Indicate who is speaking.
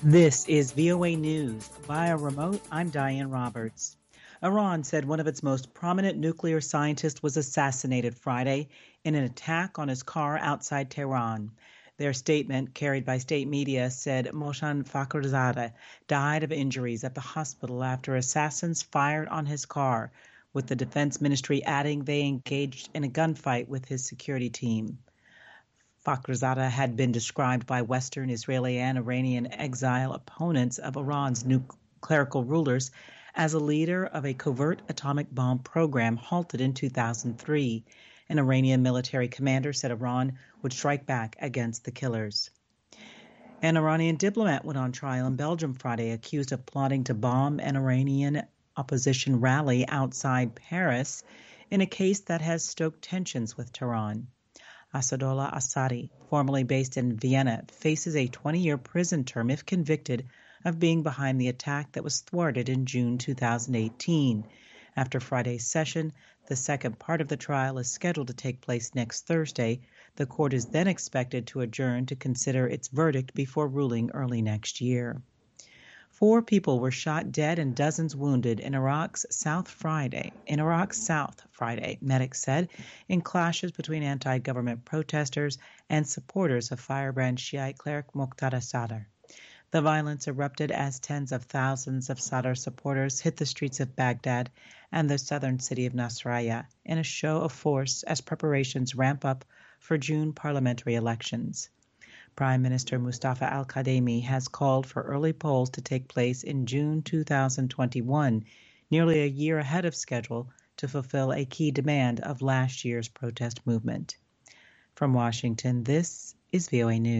Speaker 1: This is VOA News. Via remote, I'm Diane Roberts. Iran said one of its most prominent nuclear scientists was assassinated Friday in an attack on his car outside Tehran. Their statement, carried by state media, said Mohsen Fakhrizadeh died of injuries at the hospital after assassins fired on his car, with the defense ministry adding they engaged in a gunfight with his security team. Fakhrizadeh had been described by Western, Israeli, and Iranian exile opponents of Iran's new clerical rulers as a leader of a covert atomic bomb program halted in 2003. An Iranian military commander said Iran would strike back against the killers. An Iranian diplomat went on trial in Belgium Friday, accused of plotting to bomb an Iranian opposition rally outside Paris in a case that has stoked tensions with Tehran. Asadollah Assadi, formerly based in Vienna, faces a 20-year prison term if convicted of being behind the attack that was thwarted in June 2018. After Friday's session, the second part of the trial is scheduled to take place next Thursday. The court is then expected to adjourn to consider its verdict before ruling early next year. 4 people were shot dead and dozens wounded in Iraq's South Friday, medics said, in clashes between anti-government protesters and supporters of firebrand Shiite cleric Muqtada Sadr. The violence erupted as tens of thousands of Sadr supporters hit the streets of Baghdad and the southern city of Nasiriyah in a show of force as preparations ramp up for June parliamentary elections. Prime Minister Mustafa al-Kadhimi has called for early polls to take place in June 2021, nearly a year ahead of schedule, to fulfill a key demand of last year's protest movement. From Washington, this is VOA News.